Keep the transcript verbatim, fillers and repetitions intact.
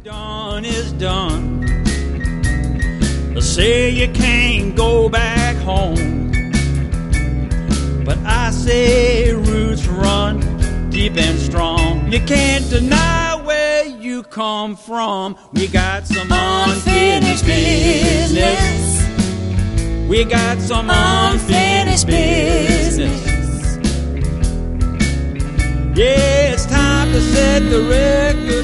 Done is done. They say you can't go back home, but I say roots run deep and strong. You can't deny where you come from. We got some unfinished business. We got some unfinished business. Yeah, it's time to set the record